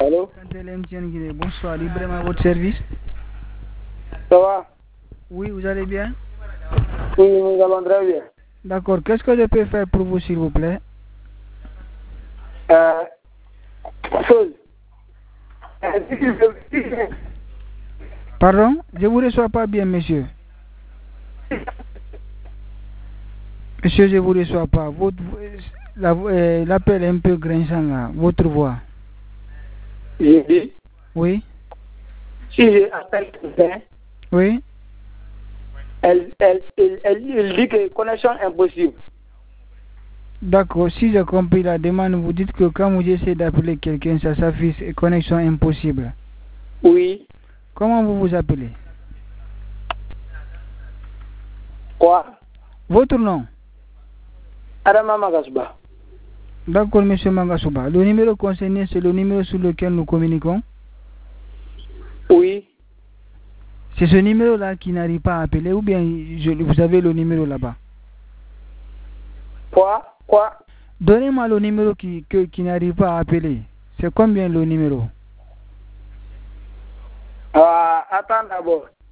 Allô? Bonsoir, librement à votre service. Ça va? Oui, vous allez bien? Oui, nous allons très bien. D'accord, qu'est-ce que je peux faire pour vous, s'il vous plaît? Chose. Pardon? Je ne vous reçois pas bien, monsieur. Monsieur, je ne vous reçois pas. L'appel est un peu grinçant, là. Votre voix. J'ai dit, Oui? si je appelle quelqu'un, Oui? elle dit que connexion impossible. D'accord, si j'ai compris la demande, vous dites que quand vous essayez d'appeler quelqu'un, ça s'affiche connexion impossible. Oui. Comment vous vous appelez? Quoi? Votre nom? Adama Magasba. D'accord, monsieur Mangasuba. Le numéro concerné, c'est le numéro sur lequel nous communiquons? Oui. C'est ce numéro-là qui n'arrive pas à appeler ou bien vous avez le numéro là-bas? Quoi? Donnez-moi le numéro qui n'arrive pas à appeler. C'est combien le numéro? Attends d'abord.